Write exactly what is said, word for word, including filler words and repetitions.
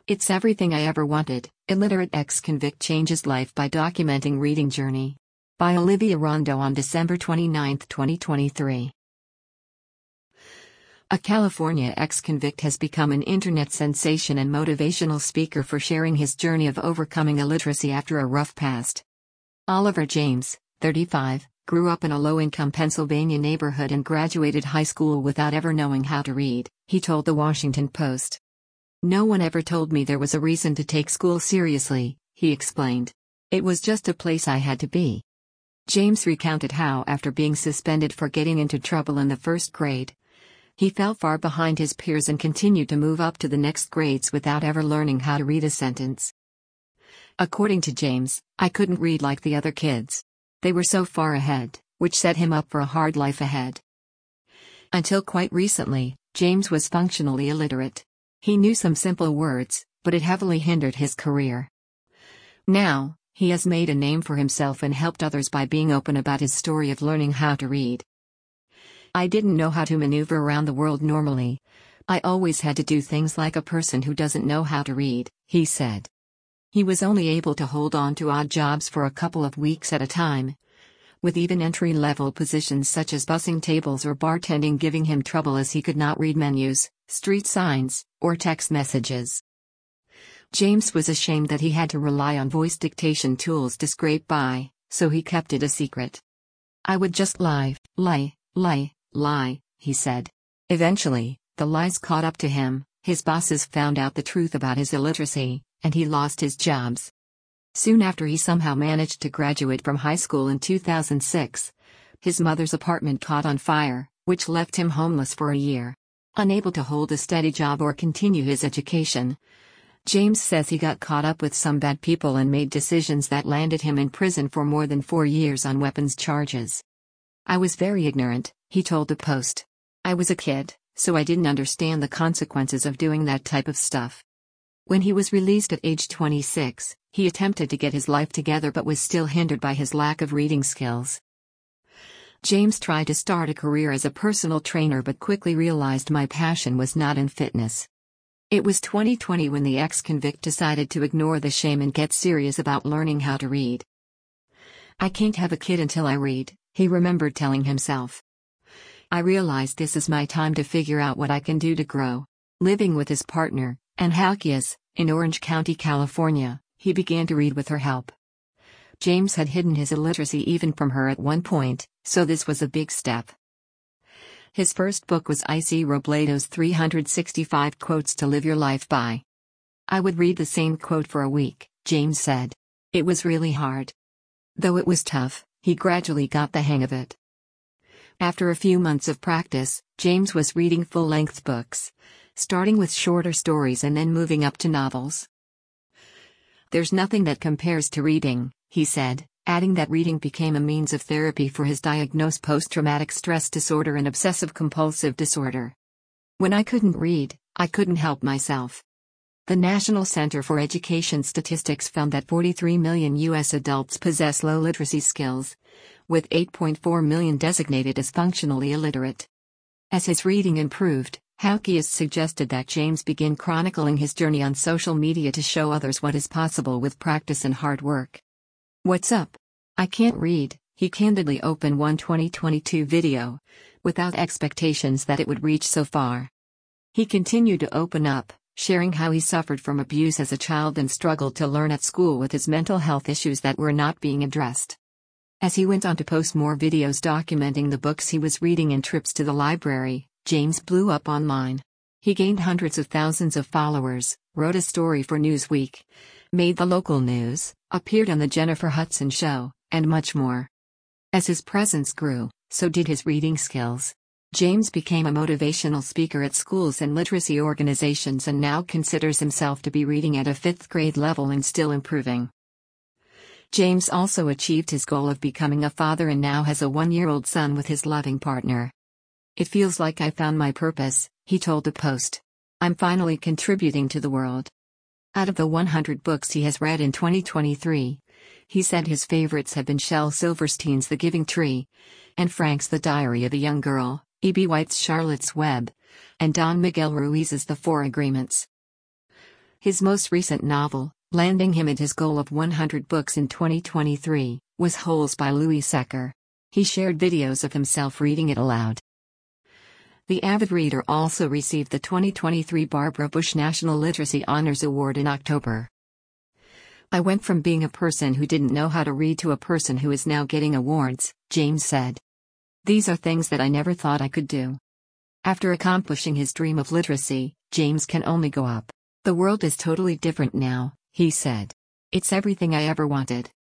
It's everything I ever wanted. Illiterate ex-convict changes life by documenting reading journey. By Olivia Rondo on December twenty-ninth, twenty twenty-three. A California ex-convict has become an internet sensation and motivational speaker for sharing his journey of overcoming illiteracy after a rough past. Oliver James, thirty-five, grew up in a low-income Pennsylvania neighborhood and graduated high school without ever knowing how to read, he told The Washington Post. "No one ever told me there was a reason to take school seriously," he explained. "It was just a place I had to be." James recounted how, after being suspended for getting into trouble in the first grade, he fell far behind his peers and continued to move up to the next grades without ever learning how to read a sentence. According to James, "I couldn't read like the other kids. They were so far ahead," which set him up for a hard life ahead. Until quite recently, James was functionally illiterate. He knew some simple words, but it heavily hindered his career. Now, he has made a name for himself and helped others by being open about his story of learning how to read. "I didn't know how to maneuver around the world normally. I always had to do things like a person who doesn't know how to read," he said. He was only able to hold on to odd jobs for a couple of weeks at a time, with even entry-level positions such as bussing tables or bartending giving him trouble as he could not read menus, street signs, or text messages. James was ashamed that he had to rely on voice dictation tools to scrape by, so he kept it a secret. "I would just lie, lie, lie, lie," he said. Eventually, the lies caught up to him, his bosses found out the truth about his illiteracy, and he lost his jobs. Soon after he somehow managed to graduate from high school in two thousand six, his mother's apartment caught on fire, which left him homeless for a year. Unable to hold a steady job or continue his education, James says he got caught up with some bad people and made decisions that landed him in prison for more than four years on weapons charges. "I was very ignorant," he told the Post. "I was a kid, so I didn't understand the consequences of doing that type of stuff." When he was released at age twenty-six, he attempted to get his life together but was still hindered by his lack of reading skills. James tried to start a career as a personal trainer but quickly realized, "My passion was not in fitness." It was twenty twenty when the ex-convict decided to ignore the shame and get serious about learning how to read. "I can't have a kid until I read," he remembered telling himself. "I realized this is my time to figure out what I can do to grow." Living with his partner, Ann Halkias, in Orange County, California, he began to read with her help. James had hidden his illiteracy even from her at one point, so this was a big step. His first book was Icy Robledo's three hundred sixty-five Quotes to Live Your Life By. "I would read the same quote for a week," James said. "It was really hard. Though it was tough, he gradually got the hang of it." After a few months of practice, James was reading full-length books, starting with shorter stories and then moving up to novels. "There's nothing that compares to reading," he said, adding that reading became a means of therapy for his diagnosed post-traumatic stress disorder and obsessive-compulsive disorder. "When I couldn't read, I couldn't help myself." The National Center for Education Statistics found that forty-three million U S adults possess low literacy skills, with eight point four million designated as functionally illiterate. As his reading improved, Halkias suggested that James begin chronicling his journey on social media to show others what is possible with practice and hard work. "What's up? I can't read," he candidly opened one twenty twenty-two video, without expectations that it would reach so far. He continued to open up, sharing how he suffered from abuse as a child and struggled to learn at school with his mental health issues that were not being addressed. As he went on to post more videos documenting the books he was reading and trips to the library, James blew up online. He gained hundreds of thousands of followers, wrote a story for Newsweek, made the local news, appeared on The Jennifer Hudson Show, and much more. As his presence grew, so did his reading skills. James became a motivational speaker at schools and literacy organizations and now considers himself to be reading at a fifth grade level and still improving. James also achieved his goal of becoming a father and now has a one-year-old son with his loving partner. "It feels like I found my purpose," he told the Post. "I'm finally contributing to the world." Out of the one hundred books he has read in twenty twenty-three, he said his favorites have been Shel Silverstein's The Giving Tree, Anne Frank's The Diary of a Young Girl, E B White's Charlotte's Web, and Don Miguel Ruiz's The Four Agreements. His most recent novel, landing him at his goal of one hundred books in twenty twenty-three, was Holes by Louis Secker. He shared videos of himself reading it aloud. The avid reader also received the twenty twenty-three Barbara Bush National Literacy Honors Award in October. "I went from being a person who didn't know how to read to a person who is now getting awards," James said. "These are things that I never thought I could do." After accomplishing his dream of literacy, James can only go up. "The world is totally different now," he said. "It's everything I ever wanted."